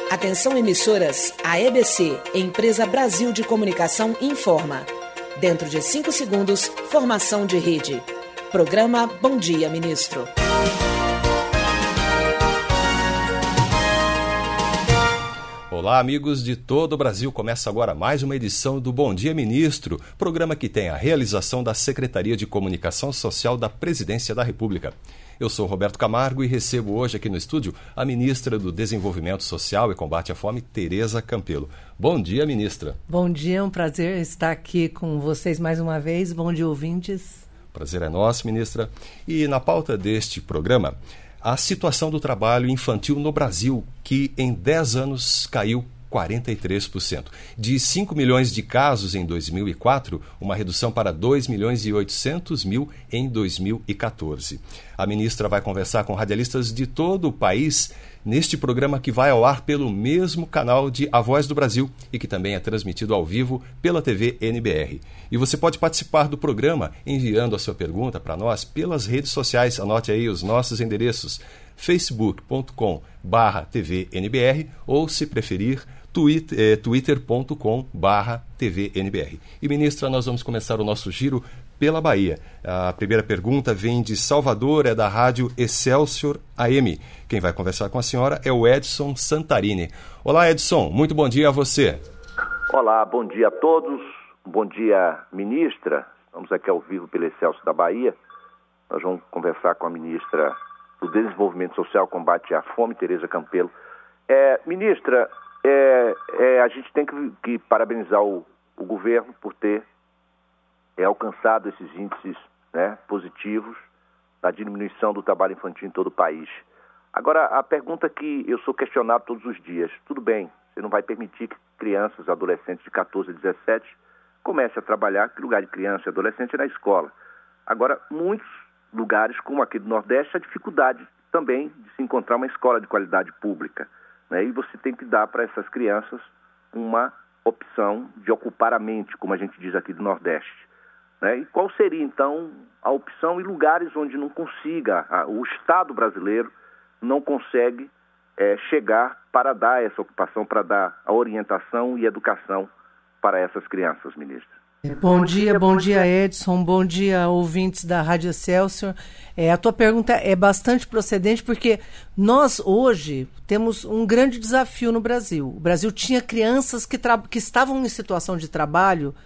Atenção emissoras, a EBC, Empresa Brasil de Comunicação, informa. Dentro de 5 segundos, formação de rede. Programa Bom Dia, Ministro. Olá, amigos de todo o Brasil. Começa agora mais uma edição do Bom Dia, Ministro, programa que tem a realização da Secretaria de Comunicação Social da Presidência da República. Eu sou Roberto Camargo e recebo hoje aqui no estúdio a ministra do Desenvolvimento Social e Combate à Fome, Tereza Campelo. Bom dia, ministra. Bom dia, é um prazer estar aqui com vocês mais uma vez. Bom dia, ouvintes. Prazer é nosso, ministra. E na pauta deste programa, a situação do trabalho infantil no Brasil, que em 10 anos caiu 43%. De 5 milhões de casos em 2004, uma redução para 2 milhões e 800 mil em 2014. A ministra vai conversar com radialistas de todo o país neste programa que vai ao ar pelo mesmo canal de A Voz do Brasil e que também é transmitido ao vivo pela TV NBR. E você pode participar do programa enviando a sua pergunta para nós pelas redes sociais. Anote aí os nossos endereços: facebook.com/tvnbr ou, se preferir, twitter.com/tvnbr. E, ministra, nós vamos começar o nosso giro pela Bahia. A primeira pergunta vem de Salvador, é da rádio Excelsior AM. Quem vai conversar com a senhora é o Edson Santarini. Olá, Edson, muito bom dia a você. Olá, bom dia a todos. Bom dia, ministra. Estamos aqui ao vivo pela Excelsior da Bahia. Nós vamos conversar com a ministra do Desenvolvimento Social e Combate à Fome, Tereza Campelo. Ministra, a gente tem que parabenizar o governo por ter alcançado esses índices, né, positivos da diminuição do trabalho infantil em todo o país. Agora, a pergunta que eu sou questionado todos os dias: tudo bem, você não vai permitir que crianças, adolescentes de 14 a 17 comecem a trabalhar, que lugar de criança e adolescente é na escola. Agora, muitos lugares, como aqui do Nordeste, há dificuldade também de se encontrar uma escola de qualidade pública, né? E você tem que dar para essas crianças uma opção de ocupar a mente, como a gente diz aqui do Nordeste, né? E qual seria, então, a opção em lugares onde não consiga, o Estado brasileiro não consegue chegar para dar essa ocupação, para dar a orientação e educação para essas crianças, ministra? Bom dia, Edson, bom dia, ouvintes da Rádio Excelsior. A tua pergunta é bastante procedente, porque nós hoje temos um grande desafio no Brasil. O Brasil tinha crianças que estavam em situação de trabalho,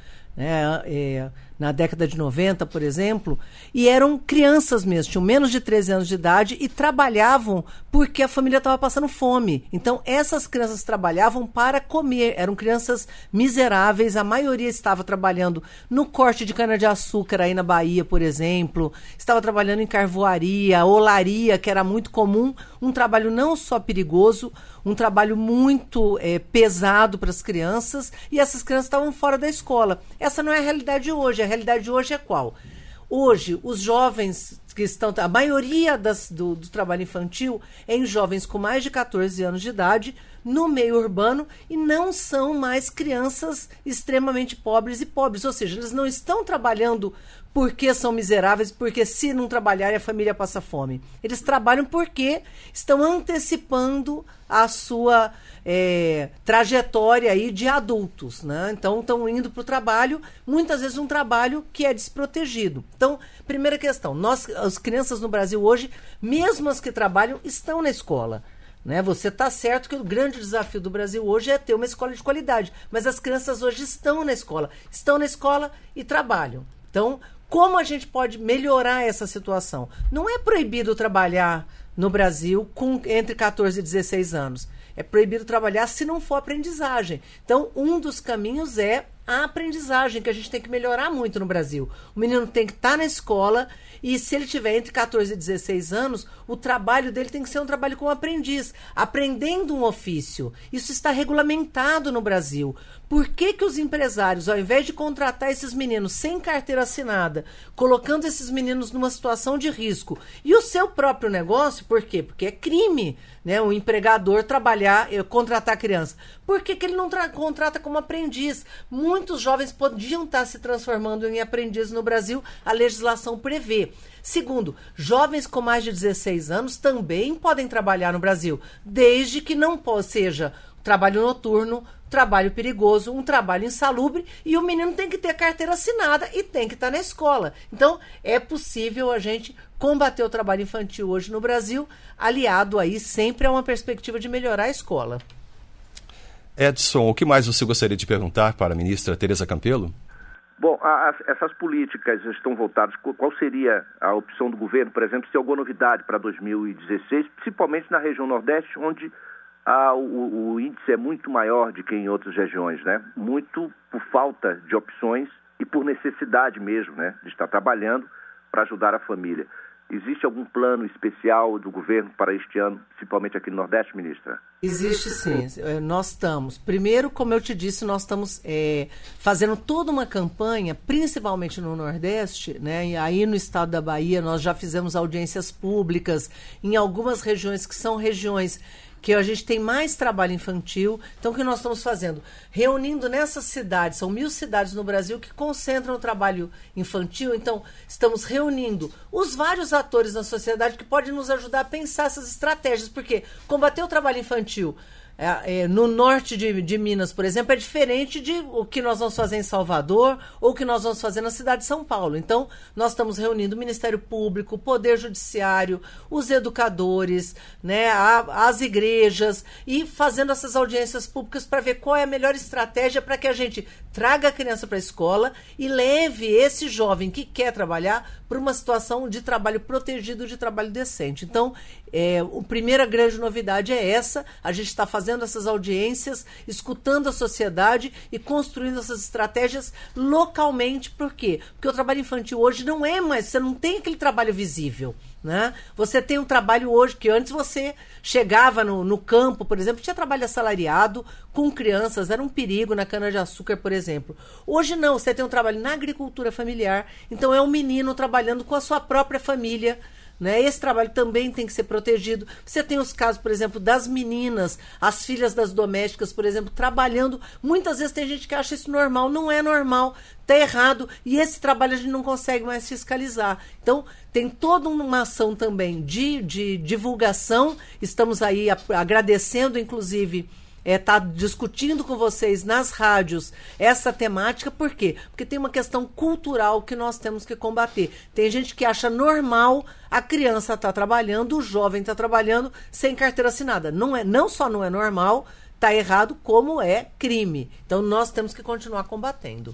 né, na década de 90, por exemplo, e eram crianças mesmo, tinham menos de 13 anos de idade e trabalhavam porque a família estava passando fome. Então, essas crianças trabalhavam para comer, eram crianças miseráveis, a maioria estava trabalhando no corte de cana-de-açúcar aí na Bahia, por exemplo, estava trabalhando em carvoaria, olaria, que era muito comum, um trabalho não só perigoso, um trabalho muito pesado para as crianças, e essas crianças estavam fora da escola. Essa não é a realidade de hoje. A realidade de hoje é qual? Hoje, os jovens que estão... A maioria do trabalho infantil é em jovens com mais de 14 anos de idade, no meio urbano, e não são mais crianças extremamente pobres, ou seja, eles não estão trabalhando porque são miseráveis, porque se não trabalharem a família passa fome. Eles trabalham porque estão antecipando a sua trajetória aí de adultos, né? Então estão indo para o trabalho, muitas vezes um trabalho que é desprotegido. Então, primeira questão, as crianças no Brasil hoje, mesmo as que trabalham, estão na escola, né? Você está certo que o grande desafio do Brasil hoje é ter uma escola de qualidade, mas as crianças hoje estão na escola e trabalham. Então, como a gente pode melhorar essa situação? Não é proibido trabalhar no Brasil entre 14 e 16 anos. É proibido trabalhar se não for aprendizagem. Então, um dos caminhos é a aprendizagem, que a gente tem que melhorar muito no Brasil. O menino tem que estar na escola e, se ele tiver entre 14 e 16 anos, o trabalho dele tem que ser um trabalho como aprendiz, aprendendo um ofício. Isso está regulamentado no Brasil. Por que os empresários, ao invés de contratar esses meninos sem carteira assinada, colocando esses meninos numa situação de risco, e o seu próprio negócio, por quê? Porque é crime, né, o empregador contratar criança. Por que ele não contrata como aprendiz? Muitos jovens podiam estar se transformando em aprendiz no Brasil, a legislação prevê. Segundo, jovens com mais de 16 anos também podem trabalhar no Brasil, desde que não seja trabalho noturno, trabalho perigoso, um trabalho insalubre, e o menino tem que ter carteira assinada e tem que estar na escola. Então, é possível a gente combater o trabalho infantil hoje no Brasil, aliado aí sempre a uma perspectiva de melhorar a escola. Edson, o que mais você gostaria de perguntar para a ministra Tereza Campelo? Bom, essas políticas estão voltadas, qual seria a opção do governo, por exemplo, se tem alguma novidade para 2016, principalmente na região Nordeste, onde o índice é muito maior do que em outras regiões, né? Muito por falta de opções e por necessidade mesmo, né? De estar trabalhando para ajudar a família. Existe algum plano especial do governo para este ano, principalmente aqui no Nordeste, ministra? Existe sim. Nós estamos. Primeiro, como eu te disse, nós estamos fazendo toda uma campanha, principalmente no Nordeste, né? E aí no estado da Bahia nós já fizemos audiências públicas em algumas regiões que são regiões que a gente tem mais trabalho infantil. Então, o que nós estamos fazendo? Reunindo nessas cidades, são 1.000 cidades no Brasil que concentram o trabalho infantil. Então, estamos reunindo os vários atores na sociedade que podem nos ajudar a pensar essas estratégias, porque combater o trabalho infantil no norte de Minas, por exemplo, é diferente de o que nós vamos fazer em Salvador ou o que nós vamos fazer na cidade de São Paulo. Então, nós estamos reunindo o Ministério Público, o Poder Judiciário, os educadores, né, as igrejas, e fazendo essas audiências públicas para ver qual é a melhor estratégia para que a gente traga a criança para a escola e leve esse jovem que quer trabalhar para uma situação de trabalho protegido, de trabalho decente. Então, a primeira grande novidade é essa. A gente está fazendo essas audiências, escutando a sociedade e construindo essas estratégias localmente. Por quê? Porque o trabalho infantil hoje não é mais, você não tem aquele trabalho visível, né? Você tem um trabalho hoje que antes você chegava no campo, por exemplo, tinha trabalho assalariado com crianças, era um perigo na cana-de-açúcar, por exemplo. Hoje não, você tem um trabalho na agricultura familiar, então é um menino trabalhando com a sua própria família, né? Esse trabalho também tem que ser protegido. Você tem os casos, por exemplo, das meninas, as filhas das domésticas, por exemplo, trabalhando. Muitas vezes tem gente que acha isso normal. Não é normal, está errado. E esse trabalho a gente não consegue mais fiscalizar. Então, tem toda uma ação também de divulgação. Estamos aí agradecendo, inclusive, tá discutindo com vocês nas rádios essa temática. Por quê? Porque tem uma questão cultural que nós temos que combater. Tem gente que acha normal a criança estar trabalhando, o jovem estar trabalhando sem carteira assinada. Não só não é normal, está errado, como é crime. Então nós temos que continuar combatendo.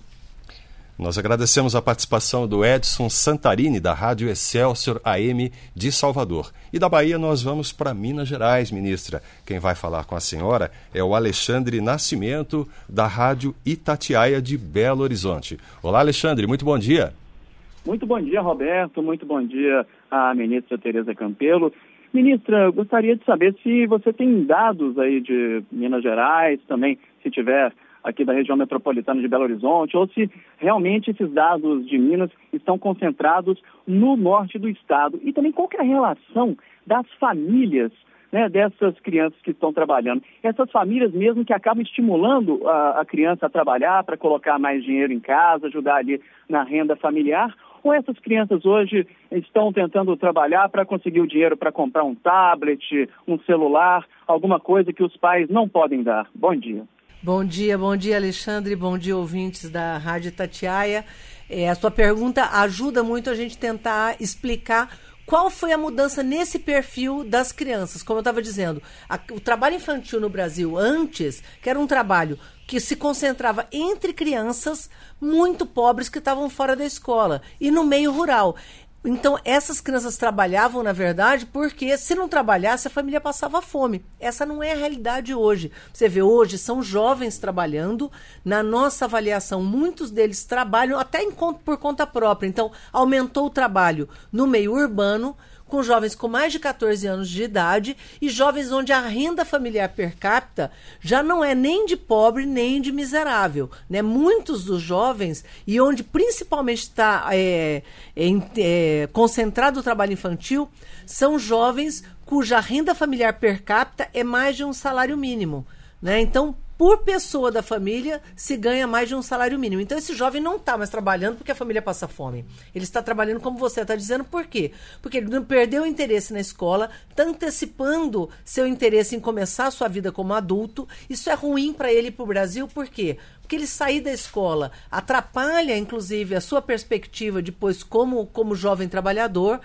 Nós agradecemos a participação do Edson Santarini, da Rádio Excelsior AM de Salvador. E da Bahia nós vamos para Minas Gerais, ministra. Quem vai falar com a senhora é o Alexandre Nascimento, da Rádio Itatiaia de Belo Horizonte. Olá, Alexandre, muito bom dia. Muito bom dia, Roberto. Muito bom dia à ministra Tereza Campelo. Ministra, eu gostaria de saber se você tem dados aí de Minas Gerais, também se tiver aqui da região metropolitana de Belo Horizonte, ou se realmente esses dados de Minas estão concentrados no norte do estado. E também qual que é a relação das famílias, né, dessas crianças que estão trabalhando. Essas famílias mesmo que acabam estimulando a criança a trabalhar para colocar mais dinheiro em casa, ajudar ali na renda familiar, ou essas crianças hoje estão tentando trabalhar para conseguir o dinheiro para comprar um tablet, um celular, alguma coisa que os pais não podem dar? Bom dia. Bom dia, Alexandre, bom dia, ouvintes da Rádio Itatiaia. A sua pergunta ajuda muito a gente tentar explicar qual foi a mudança nesse perfil das crianças. Como eu estava dizendo, o trabalho infantil no Brasil antes, que era um trabalho que se concentrava entre crianças muito pobres que estavam fora da escola e no meio rural. Então, essas crianças trabalhavam, na verdade, porque se não trabalhasse, a família passava fome. Essa não é a realidade hoje. Você vê, hoje são jovens trabalhando. Na nossa avaliação, muitos deles trabalham até por conta própria. Então, aumentou o trabalho no meio urbano, com jovens com mais de 14 anos de idade e jovens onde a renda familiar per capita já não é nem de pobre nem de miserável, né? Muitos dos jovens, e onde principalmente está concentrado o trabalho infantil, são jovens cuja renda familiar per capita é mais de um salário mínimo, né? Então, por pessoa da família se ganha mais de um salário mínimo. Então esse jovem não está mais trabalhando porque a família passa fome. Ele está trabalhando como você está dizendo, por quê? Porque ele não perdeu o interesse na escola, está antecipando seu interesse em começar a sua vida como adulto. Isso é ruim para ele e para o Brasil, por quê? Porque ele sair da escola atrapalha, inclusive, a sua perspectiva depois como jovem trabalhador.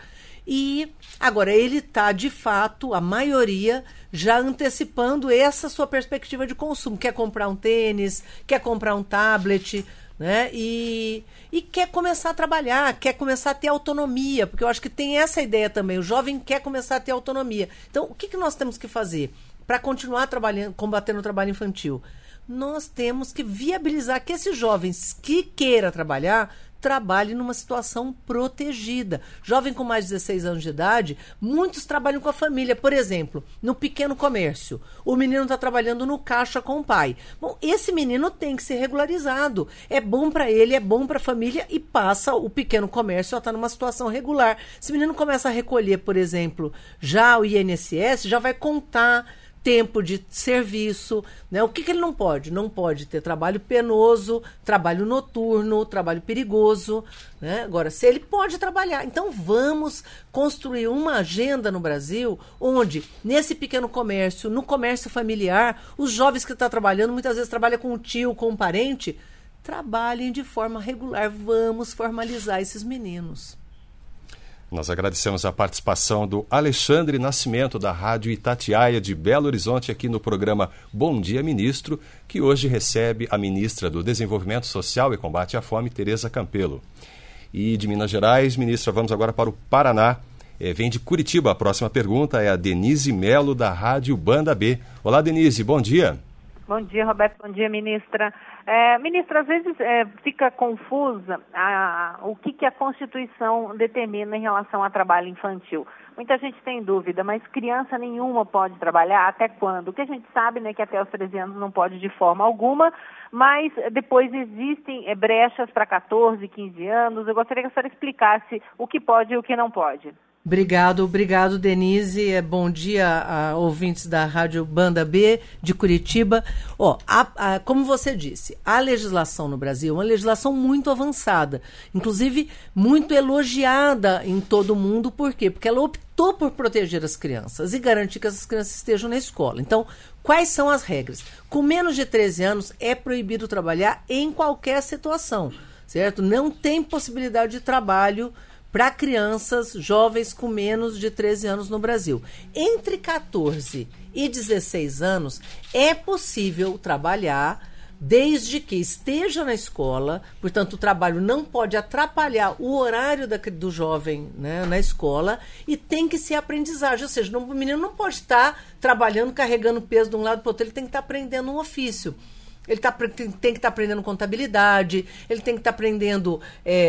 E agora ele está, de fato, a maioria, já antecipando essa sua perspectiva de consumo. Quer comprar um tênis, quer comprar um tablet, né? E quer começar a trabalhar, quer começar a ter autonomia, porque eu acho que tem essa ideia também. O jovem quer começar a ter autonomia. Então, o que nós temos que fazer para continuar trabalhando, combatendo o trabalho infantil? Nós temos que viabilizar que esses jovens que queiram trabalhar, trabalhe numa situação protegida. Jovem com mais de 16 anos de idade, muitos trabalham com a família. Por exemplo, no pequeno comércio, o menino está trabalhando no caixa com o pai. Bom, esse menino tem que ser regularizado. É bom para ele, é bom para a família e passa o pequeno comércio a estar numa situação regular. Se o menino começa a recolher, por exemplo, já o INSS, já vai contar tempo de serviço, né? O que ele não pode? Não pode ter trabalho penoso, trabalho noturno, trabalho perigoso, né? Agora, se ele pode trabalhar, então vamos construir uma agenda no Brasil onde, nesse pequeno comércio, no comércio familiar, os jovens que estão trabalhando, muitas vezes trabalham com um tio, com um parente, trabalhem de forma regular. Vamos formalizar esses meninos. Nós agradecemos a participação do Alexandre Nascimento, da Rádio Itatiaia de Belo Horizonte, aqui no programa Bom Dia Ministro, que hoje recebe a ministra do Desenvolvimento Social e Combate à Fome, Tereza Campelo. E de Minas Gerais, ministra, vamos agora para o Paraná. Vem de Curitiba. A próxima pergunta é a Denise Melo, da Rádio Banda B. Olá, Denise, bom dia. Bom dia, Roberto. Bom dia, ministra. Ministra, às vezes fica confusa o que a Constituição determina em relação ao trabalho infantil. Muita gente tem dúvida, mas criança nenhuma pode trabalhar até quando? O que a gente sabe, né, que até os 13 anos não pode de forma alguma, mas depois existem brechas para 14, 15 anos. Eu gostaria que a senhora explicasse o que pode e o que não pode. Obrigado, Denise. Bom dia a ouvintes da Rádio Banda B de Curitiba. Como você disse, a legislação no Brasil é uma legislação muito avançada, inclusive muito elogiada em todo o mundo. Por quê? Porque ela optou por proteger as crianças e garantir que essas crianças estejam na escola. Então, quais são as regras? Com menos de 13 anos é proibido trabalhar em qualquer situação, certo? Não tem possibilidade de trabalho para crianças, jovens com menos de 13 anos no Brasil. Entre 14 e 16 anos é possível trabalhar desde que esteja na escola, portanto o trabalho não pode atrapalhar o horário do jovem, né, na escola, e tem que ser aprendizagem, ou seja, o menino não pode estar trabalhando, carregando peso de um lado para o outro, ele tem que estar aprendendo um ofício. Ele tem que estar aprendendo contabilidade, ele tem que estar aprendendo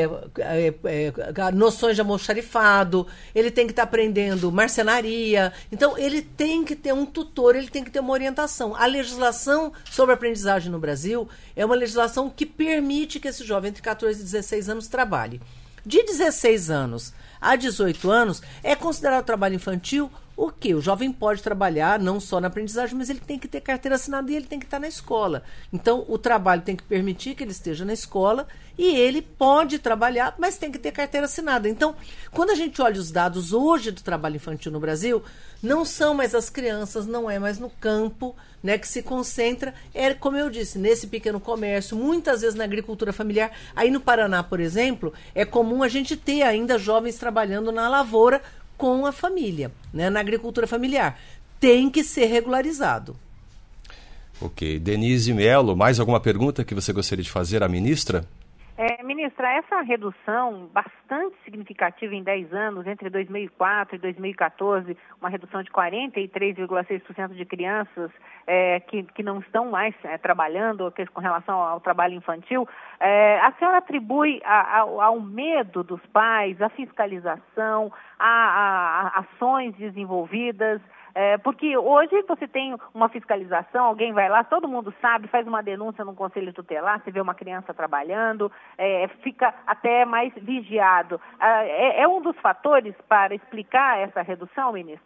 noções de almoxarifado, ele tem que estar aprendendo marcenaria. Então, ele tem que ter um tutor, ele tem que ter uma orientação. A legislação sobre aprendizagem no Brasil é uma legislação que permite que esse jovem entre 14 e 16 anos trabalhe. De 16 anos a 18 anos é considerado trabalho infantil. O quê? O jovem pode trabalhar não só na aprendizagem, mas ele tem que ter carteira assinada e ele tem que estar na escola. Então, o trabalho tem que permitir que ele esteja na escola e ele pode trabalhar, mas tem que ter carteira assinada. Então, quando a gente olha os dados hoje do trabalho infantil no Brasil, não são mais as crianças, não é mais no campo, né, que se concentra, como eu disse, nesse pequeno comércio, muitas vezes na agricultura familiar. Aí no Paraná, por exemplo, é comum a gente ter ainda jovens trabalhando na lavoura com a família, né, na agricultura familiar. Tem que ser regularizado. Ok. Denise Melo, mais alguma pergunta que você gostaria de fazer à ministra? Ministra, essa redução bastante significativa em 10 anos, entre 2004 e 2014, uma redução de 43,6% de crianças que não estão mais trabalhando com relação ao trabalho infantil, a senhora atribui ao medo dos pais, à fiscalização, a ações desenvolvidas? Porque hoje você tem uma fiscalização, alguém vai lá, todo mundo sabe, faz uma denúncia no conselho tutelar, você vê uma criança trabalhando, fica até mais vigiado. É um dos fatores para explicar essa redução, ministra?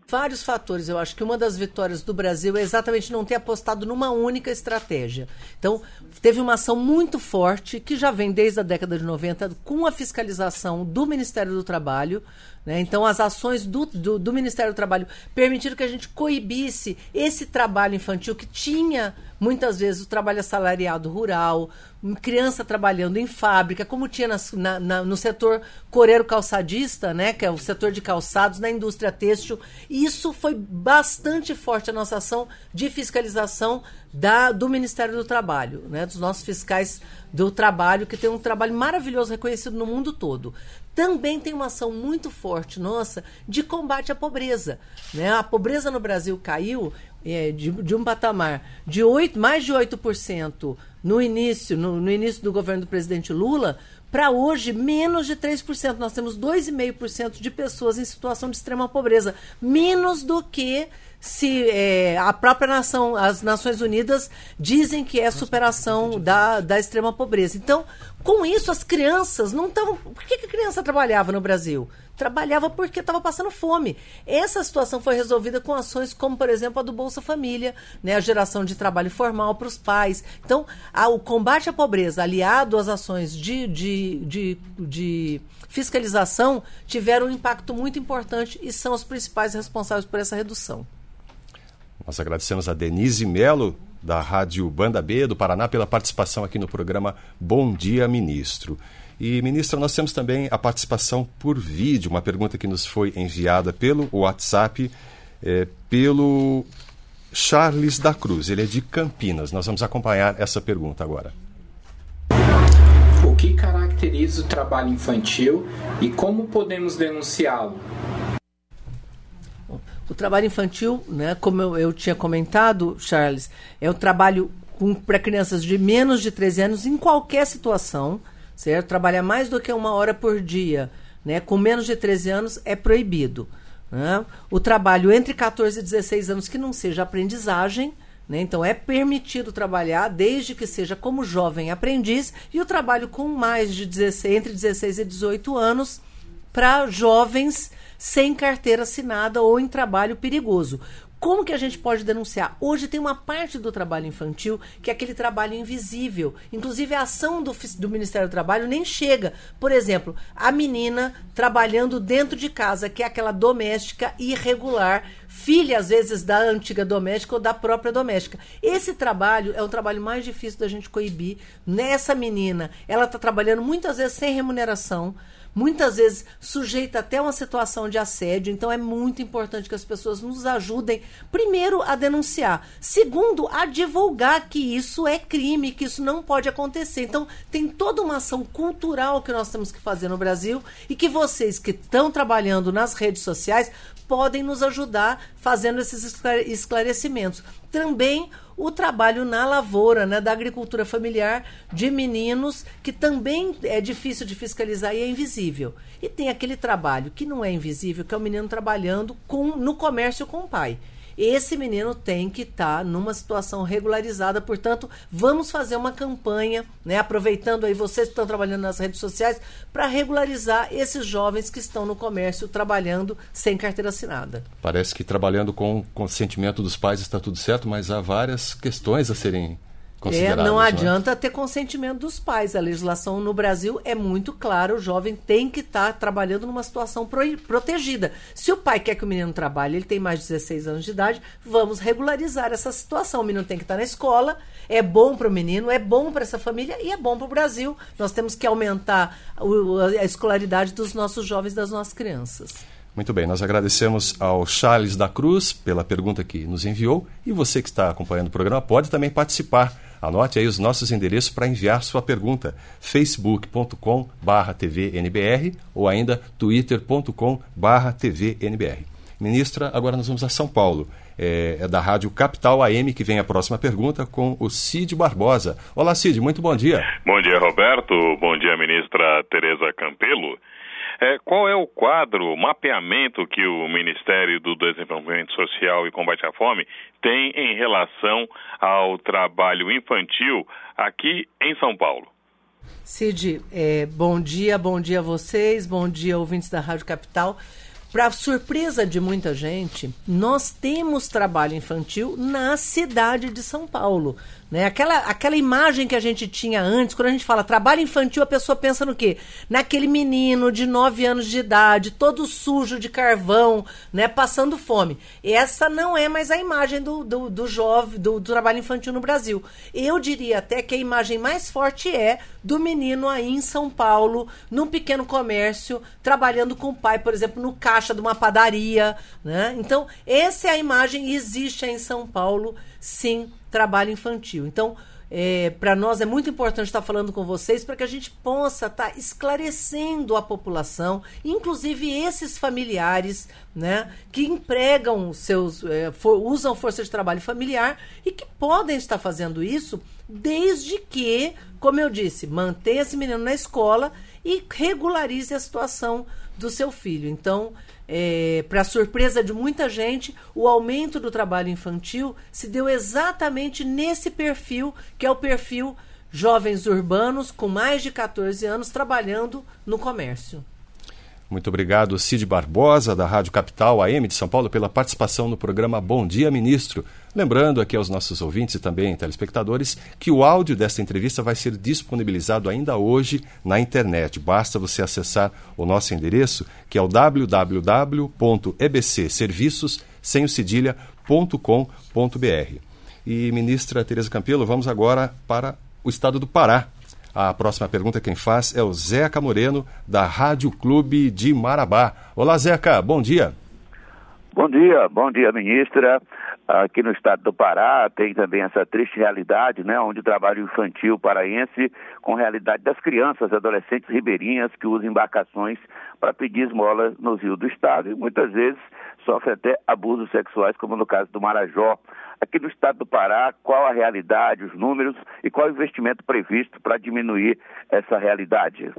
Vários fatores. Eu acho que uma das vitórias do Brasil é exatamente não ter apostado numa única estratégia. Então, teve uma ação muito forte, que já vem desde a década de 90, com a fiscalização do Ministério do Trabalho, né? Então, as ações do Ministério do Trabalho permitiram que a gente coibisse esse trabalho infantil que tinha, muitas vezes, o trabalho assalariado rural, criança trabalhando em fábrica, como tinha no setor coreiro calçadista, né, que é o setor de calçados, na indústria têxtil. Isso foi bastante forte, a nossa ação de fiscalização do Ministério do Trabalho, né, dos nossos fiscais do trabalho, que tem um trabalho maravilhoso, reconhecido no mundo todo. Também tem uma ação muito forte nossa de combate à pobreza, né? A pobreza no Brasil caiu de um patamar de mais de 8% no início do governo do presidente Lula, para hoje menos de 3%. Nós temos 2,5% de pessoas em situação de extrema pobreza, menos do que a própria nação, as Nações Unidas dizem que é superação da extrema pobreza. Então, com isso, as crianças não estavam... Por que a criança trabalhava no Brasil? Trabalhava porque estava passando fome. Essa situação foi resolvida com ações como, por exemplo, a do Bolsa Família, né, a geração de trabalho formal para os pais. Então, o combate à pobreza, aliado às ações de fiscalização, tiveram um impacto muito importante e são os principais responsáveis por essa redução. Nós agradecemos a Denise Melo, da Rádio Banda B do Paraná, pela participação aqui no programa Bom Dia, Ministro. E, ministra, nós temos também a participação por vídeo, uma pergunta que nos foi enviada pelo WhatsApp, pelo Charles da Cruz. Ele é de Campinas. Nós vamos acompanhar essa pergunta agora. O que caracteriza o trabalho infantil e como podemos denunciá-lo? O trabalho infantil, né, como eu tinha comentado, Charles, é um trabalho para crianças de menos de 13 anos em qualquer situação, certo? Trabalhar mais do que 1 hora por dia, né, com menos de 13 anos é proibido, né? O trabalho entre 14 e 16 anos que não seja aprendizagem, né, então é permitido trabalhar desde que seja como jovem aprendiz, e o trabalho com mais de entre 16 e 18 anos para jovens sem carteira assinada ou em trabalho perigoso. Como que a gente pode denunciar? Hoje tem uma parte do trabalho infantil que é aquele trabalho invisível. Inclusive, a ação do Ministério do Trabalho nem chega. Por exemplo, a menina trabalhando dentro de casa, que é aquela doméstica irregular, filha, às vezes, da antiga doméstica ou da própria doméstica. Esse trabalho é o trabalho mais difícil da gente coibir. Nessa menina, ela está trabalhando muitas vezes sem remuneração, muitas vezes sujeita até uma situação de assédio. Então é muito importante que as pessoas nos ajudem, primeiro, a denunciar, segundo, a divulgar que isso é crime, que isso não pode acontecer. Então tem toda uma ação cultural que nós temos que fazer no Brasil e que vocês que estão trabalhando nas redes sociais podem nos ajudar fazendo esses esclarecimentos. Também o trabalho na lavoura, né, da agricultura familiar de meninos, que também é difícil de fiscalizar e é invisível. E tem aquele trabalho que não é invisível, que é o menino trabalhando no comércio com o pai. Esse menino tem que estar numa situação regularizada. Portanto, vamos fazer uma campanha, né, aproveitando aí vocês que estão trabalhando nas redes sociais, para regularizar esses jovens que estão no comércio trabalhando sem carteira assinada. Parece que trabalhando com consentimento dos pais está tudo certo, mas há várias questões a serem consideradas. Não adianta ter consentimento dos pais. A legislação no Brasil é muito clara. O jovem tem que estar trabalhando numa situação protegida. Se o pai quer que o menino trabalhe, ele tem mais de 16 anos de idade, vamos regularizar essa situação. O menino tem que estar na escola, é bom para o menino, é bom para essa família e é bom para o Brasil. Nós temos que aumentar a escolaridade dos nossos jovens, das nossas crianças. Muito bem, nós agradecemos ao Charles da Cruz pela pergunta que nos enviou, e você que está acompanhando o programa pode também participar. Anote aí os nossos endereços para enviar sua pergunta: facebook.com/tvnbr ou ainda twitter.com/tvnbr. Ministra, agora nós vamos a São Paulo. É da Rádio Capital AM que vem a próxima pergunta com o Cid Barbosa. Olá, Cid, muito bom dia. Bom dia, Roberto. Bom dia, ministra Tereza Campelo. Qual é o quadro, o mapeamento que o Ministério do Desenvolvimento Social e Combate à Fome tem em relação ao trabalho infantil aqui em São Paulo? Cid, bom dia a vocês, bom dia ouvintes da Rádio Capital. para surpresa de muita gente, nós temos trabalho infantil na cidade de São Paulo. Né? Aquela imagem que a gente tinha antes, quando a gente fala trabalho infantil, a pessoa pensa no quê? Naquele menino de 9 anos de idade, todo sujo de carvão, né, passando fome. Essa não é mais a imagem do jovem, do trabalho infantil no Brasil. Eu diria até que a imagem mais forte é do menino aí em São Paulo, num pequeno comércio, trabalhando com o pai, por exemplo, no caixa de uma padaria. Né? Então, essa é a imagem, existe aí em São Paulo, sim, trabalho infantil. Então, para nós é muito importante estar falando com vocês para que a gente possa estar esclarecendo a população, inclusive esses familiares, né, que empregam usam força de trabalho familiar e que podem estar fazendo isso desde que, como eu disse, mantenha esse menino na escola e regularize a situação do seu filho. Então, para surpresa de muita gente, o aumento do trabalho infantil se deu exatamente nesse perfil, que é o perfil jovens urbanos com mais de 14 anos trabalhando no comércio. Muito obrigado, Cid Barbosa, da Rádio Capital AM de São Paulo, pela participação no programa Bom Dia, Ministro. Lembrando aqui aos nossos ouvintes e também telespectadores que o áudio desta entrevista vai ser disponibilizado ainda hoje na internet. Basta você acessar o nosso endereço, que é o www.ebcserviços.com.br. E, ministra Tereza Campelo, vamos agora para o estado do Pará. A próxima pergunta quem faz é o Zeca Moreno, da Rádio Clube de Marabá. Olá, Zeca, bom dia. Bom dia, ministra. Aqui no estado do Pará tem também essa triste realidade, né, onde o trabalho infantil paraense com a realidade das crianças, adolescentes ribeirinhas que usam embarcações para pedir esmola nos rios do estado e muitas vezes sofrem até abusos sexuais, como no caso do Marajó. Aqui no estado do Pará, qual a realidade, os números e qual o investimento previsto para diminuir essa realidade?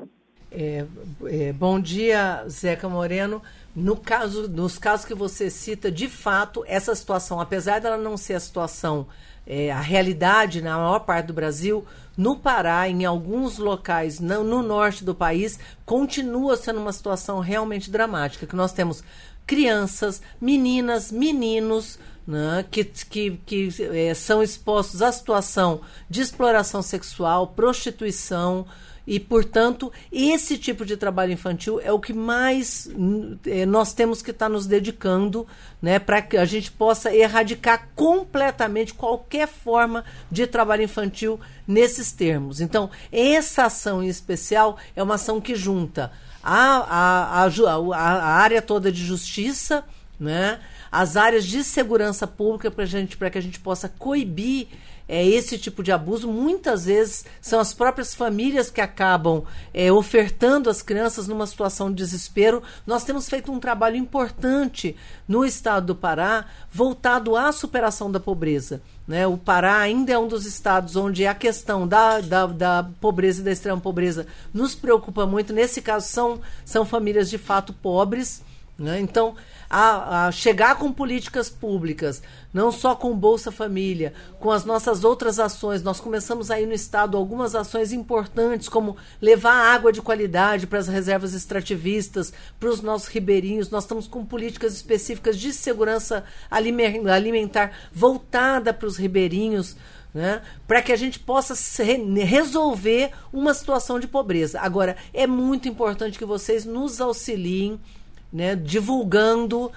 Bom dia, Zeca Moreno. Nos casos que você cita, de fato, essa situação, apesar dela não ser a situação, a realidade na maior parte do Brasil, no Pará, em alguns locais no norte do país, continua sendo uma situação realmente dramática, que nós temos crianças, meninas, meninos, né, que são expostos à situação de exploração sexual, prostituição. E, portanto, esse tipo de trabalho infantil é o que mais nós temos que estar nos dedicando, né, para que a gente possa erradicar completamente qualquer forma de trabalho infantil nesses termos. Então, essa ação em especial é uma ação que junta a área toda de justiça, né, as áreas de segurança pública para que a gente possa coibir esse tipo de abuso. Muitas vezes são as próprias famílias que acabam ofertando as crianças numa situação de desespero. Nós temos feito um trabalho importante no estado do Pará voltado à superação da pobreza. Né? O Pará ainda é um dos estados onde a questão da pobreza e da extrema pobreza nos preocupa muito. Nesse caso, são famílias de fato pobres. Né? Então, a chegar com políticas públicas, não só com Bolsa Família, com as nossas outras ações, nós começamos aí no estado algumas ações importantes, como levar água de qualidade para as reservas extrativistas, para os nossos ribeirinhos. Nós estamos com políticas específicas de segurança alimentar voltada para os ribeirinhos, né, para que a gente possa resolver uma situação de pobreza. Agora, é muito importante que vocês nos auxiliem, né, divulgando,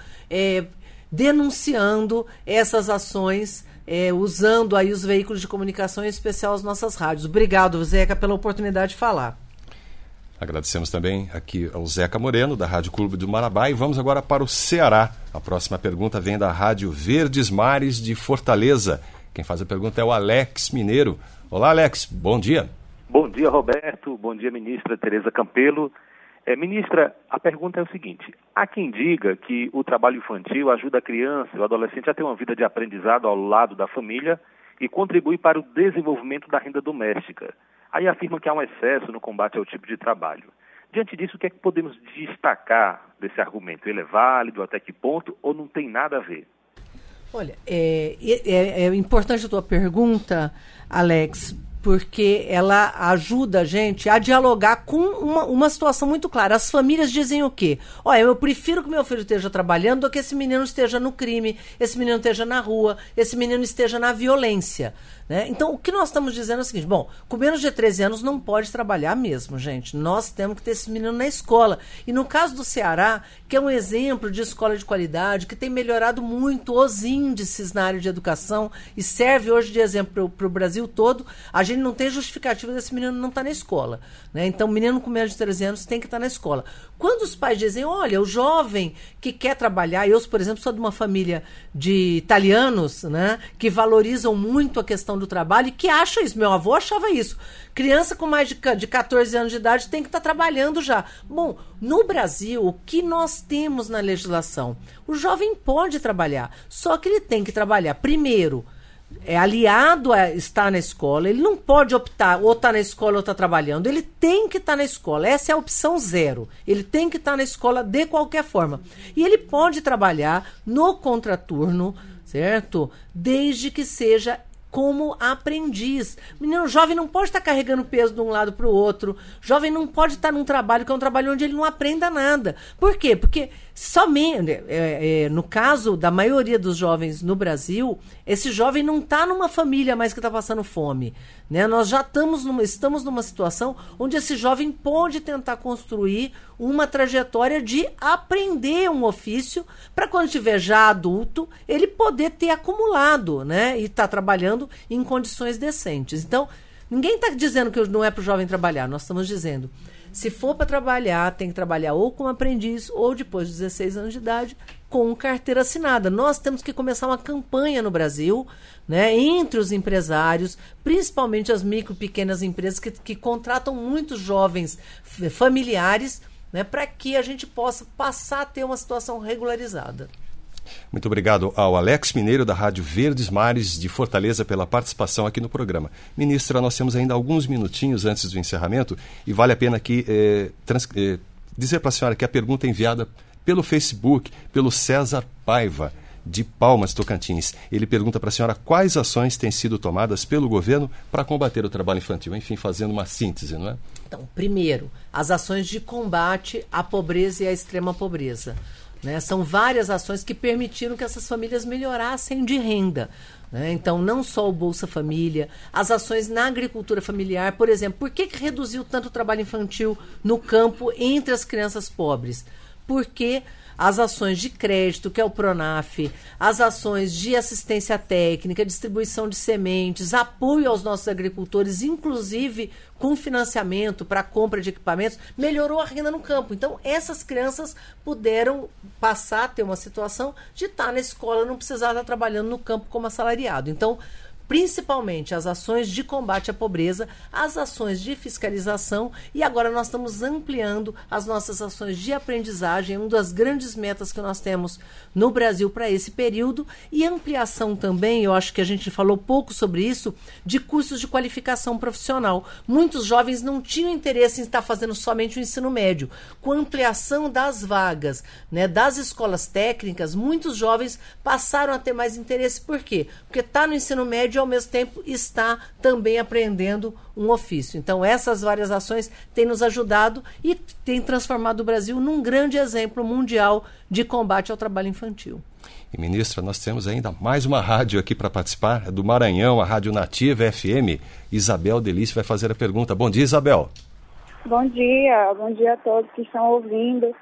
denunciando essas ações, usando aí os veículos de comunicação, em especial as nossas rádios. Obrigado, Zeca, pela oportunidade de falar. Agradecemos também aqui ao Zeca Moreno, da Rádio Clube do Marabá, e vamos agora para o Ceará. A próxima pergunta vem da Rádio Verdes Mares de Fortaleza. Quem faz a pergunta é o Alex Mineiro. Olá, Alex, bom dia. Bom dia, Roberto. Bom dia, ministra Tereza Campelo. Ministra, a pergunta é o seguinte: há quem diga que o trabalho infantil ajuda a criança e o adolescente a ter uma vida de aprendizado ao lado da família e contribui para o desenvolvimento da renda doméstica. Aí afirma que há um excesso no combate ao tipo de trabalho. Diante disso, o que é que podemos destacar desse argumento? Ele é válido, até que ponto, ou não tem nada a ver? Olha, é importante a tua pergunta, Alex, porque ela ajuda a gente a dialogar com uma situação muito clara. As famílias dizem o quê? Olha, eu prefiro que meu filho esteja trabalhando do que esse menino esteja no crime, esse menino esteja na rua, esse menino esteja na violência. Né? Então, o que nós estamos dizendo é o seguinte, bom, com menos de 13 anos não pode trabalhar mesmo, gente. Nós temos que ter esse menino na escola. E no caso do Ceará, que é um exemplo de escola de qualidade, que tem melhorado muito os índices na área de educação e serve hoje de exemplo para o Brasil todo, a gente não tem justificativa desse menino não estar na escola. Né? Então, o menino com menos de 13 anos tem que estar na escola. Quando os pais dizem, olha, o jovem que quer trabalhar, eu, por exemplo, sou de uma família de italianos, né, que valorizam muito a questão do trabalho e que acha isso. Meu avô achava isso. Criança com mais de 14 anos de idade tem que estar trabalhando já. Bom, no Brasil, o que nós temos na legislação? O jovem pode trabalhar, só que ele tem que trabalhar primeiro, aliado a estar na escola. Ele não pode optar ou estar na escola ou estar trabalhando. Ele tem que estar na escola. Essa é a opção 0. Ele tem que estar na escola de qualquer forma. E ele pode trabalhar no contraturno, certo? Desde que seja como aprendiz. Menino jovem não pode estar carregando peso de um lado para o outro. Jovem não pode estar num trabalho que é um trabalho onde ele não aprenda nada. Por quê? Porque somente, no caso da maioria dos jovens no Brasil, esse jovem não está numa família mais que está passando fome. Né? Nós já estamos numa situação onde esse jovem pode tentar construir uma trajetória de aprender um ofício para quando estiver já adulto, ele poder ter acumulado, né? E estar trabalhando em condições decentes. Então, ninguém está dizendo que não é para o jovem trabalhar. Nós estamos dizendo, se for para trabalhar, tem que trabalhar ou como aprendiz ou depois de 16 anos de idade com carteira assinada. Nós temos que começar uma campanha no Brasil, né, entre os empresários, principalmente as micro e pequenas empresas que contratam muitos jovens familiares, né, para que a gente possa passar a ter uma situação regularizada. Muito obrigado ao Alex Mineiro, da Rádio Verdes Mares de Fortaleza, pela participação aqui no programa. Ministra, nós temos ainda alguns minutinhos antes do encerramento e vale a pena aqui dizer para a senhora que a pergunta é enviada pelo Facebook, pelo César Paiva, de Palmas, Tocantins. Ele pergunta para a senhora quais ações têm sido tomadas pelo governo para combater o trabalho infantil. Enfim, fazendo uma síntese, não é? Então, primeiro, as ações de combate à pobreza e à extrema pobreza. Né? São várias ações que permitiram que essas famílias melhorassem de renda. Né? Então, não só o Bolsa Família, as ações na agricultura familiar, por exemplo. Por que reduziu tanto o trabalho infantil no campo entre as crianças pobres? Porque as ações de crédito, que é o Pronaf, as ações de assistência técnica, distribuição de sementes, apoio aos nossos agricultores, inclusive com financiamento para a compra de equipamentos, melhorou a renda no campo. Então, essas crianças puderam passar a ter uma situação de estar na escola, não precisar estar trabalhando no campo como assalariado. Então, principalmente as ações de combate à pobreza, as ações de fiscalização e agora nós estamos ampliando as nossas ações de aprendizagem, uma das grandes metas que nós temos no Brasil para esse período e ampliação também, eu acho que a gente falou pouco sobre isso, de cursos de qualificação profissional. Muitos jovens não tinham interesse em estar fazendo somente o ensino médio. Com a ampliação das vagas, né, das escolas técnicas, muitos jovens passaram a ter mais interesse. Por quê? Porque está no ensino médio e ao mesmo tempo está também aprendendo um ofício. Então, essas várias ações têm nos ajudado e têm transformado o Brasil num grande exemplo mundial de combate ao trabalho infantil. E, ministra, nós temos ainda mais uma rádio aqui para participar, do Maranhão, a Rádio Nativa FM. Isabel Delício vai fazer a pergunta. Bom dia, Isabel. Bom dia a todos que estão ouvindo.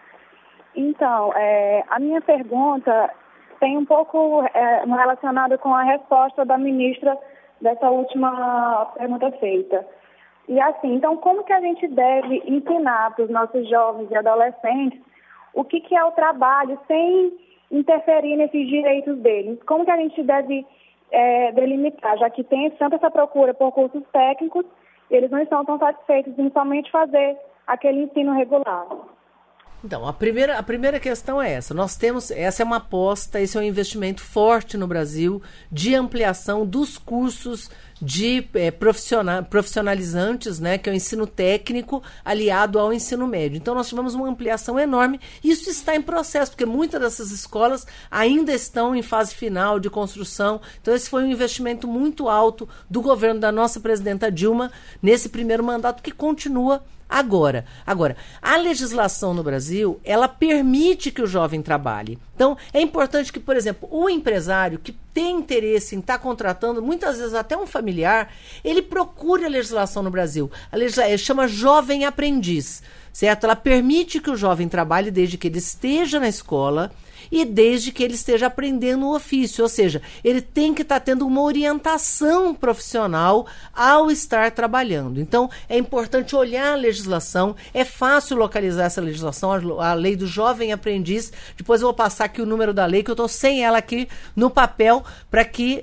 Então, a minha pergunta tem um pouco relacionada com a resposta da ministra dessa última pergunta feita. E assim, então como que a gente deve ensinar para os nossos jovens e adolescentes o que é o trabalho sem interferir nesses direitos deles? Como que a gente deve delimitar, já que tem tanta essa procura por cursos técnicos, eles não estão tão satisfeitos em somente fazer aquele ensino regular? Então, a primeira questão é essa. Essa é uma aposta, esse é um investimento forte no Brasil de ampliação dos cursos de profissionalizantes, né, que é o ensino técnico aliado ao ensino médio. Então, nós tivemos uma ampliação enorme. Isso está em processo, porque muitas dessas escolas ainda estão em fase final de construção. Então, esse foi um investimento muito alto do governo da nossa presidenta Dilma nesse primeiro mandato, que continua agora. Agora, a legislação no Brasil, ela permite que o jovem trabalhe. Então, é importante que, por exemplo, o empresário que tem interesse em estar contratando, muitas vezes até um familiar, ele procure a legislação no Brasil. A legislação chama jovem aprendiz, certo? Ela permite que o jovem trabalhe desde que ele esteja na escola e desde que ele esteja aprendendo o ofício, ou seja, ele tem que estar tendo uma orientação profissional ao estar trabalhando. Então, é importante olhar a legislação, é fácil localizar essa legislação, a lei do jovem aprendiz. Depois eu vou passar aqui o número da lei, que eu estou sem ela aqui no papel, para que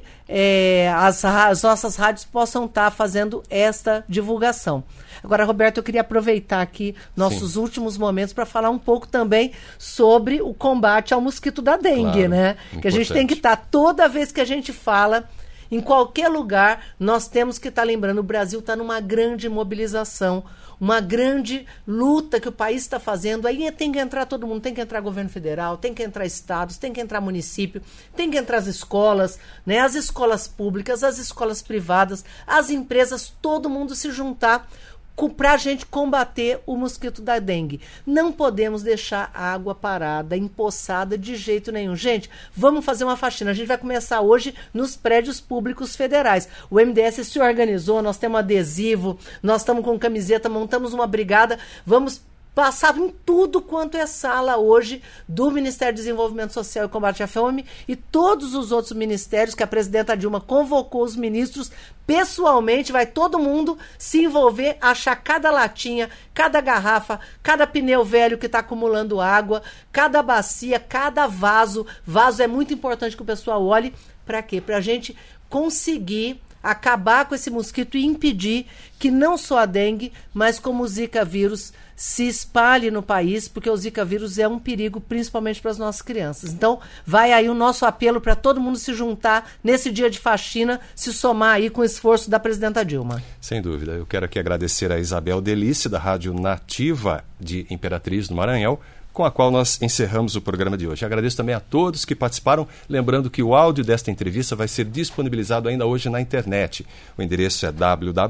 as nossas rádios possam estar fazendo esta divulgação. Agora, Roberto, eu queria aproveitar aqui nossos últimos momentos para falar um pouco também sobre o combate ao mosquito da dengue, claro, né? Importante. Que a gente tem que estar, toda vez que a gente fala, em qualquer lugar, nós temos que estar lembrando, o Brasil está numa grande mobilização, uma grande luta que o país está fazendo. Aí tem que entrar todo mundo, tem que entrar governo federal, tem que entrar estados, tem que entrar município, tem que entrar as escolas, né? As escolas públicas, as escolas privadas, as empresas, todo mundo se juntar para a gente combater o mosquito da dengue. Não podemos deixar a água parada, empoçada de jeito nenhum. Gente, vamos fazer uma faxina. A gente vai começar hoje nos prédios públicos federais. O MDS se organizou, nós temos adesivo, nós estamos com camiseta, montamos uma brigada, vamos passar em tudo quanto é sala hoje do Ministério do Desenvolvimento Social e Combate à Fome e todos os outros ministérios que a presidenta Dilma convocou os ministros pessoalmente. Vai todo mundo se envolver, achar cada latinha, cada garrafa, cada pneu velho que está acumulando água, cada bacia, cada vaso. Vaso é muito importante que o pessoal olhe. Para quê? Para a gente conseguir acabar com esse mosquito e impedir que não só a dengue, mas como o Zika vírus se espalhe no país, porque o Zika vírus é um perigo, principalmente para as nossas crianças. Então, vai aí o nosso apelo para todo mundo se juntar nesse dia de faxina, se somar aí com o esforço da presidenta Dilma. Sem dúvida. Eu quero aqui agradecer a Isabel Delice, da Rádio Nativa de Imperatriz, no Maranhão, com a qual nós encerramos o programa de hoje. Agradeço também a todos que participaram, lembrando que o áudio desta entrevista vai ser disponibilizado ainda hoje na internet. O endereço é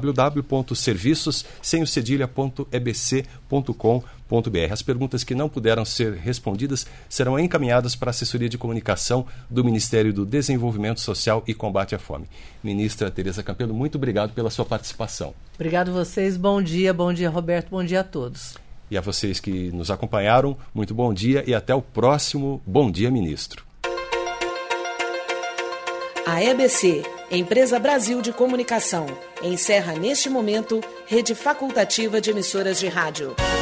www.serviços.ebc.com.br. As perguntas que não puderam ser respondidas serão encaminhadas para a Assessoria de Comunicação do Ministério do Desenvolvimento Social e Combate à Fome. Ministra Tereza Campelo, muito obrigado pela sua participação. Obrigado a vocês, bom dia Roberto, bom dia a todos. E a vocês que nos acompanharam, muito bom dia e até o próximo Bom Dia, Ministro. A EBC, Empresa Brasil de Comunicação, encerra neste momento rede facultativa de emissoras de rádio.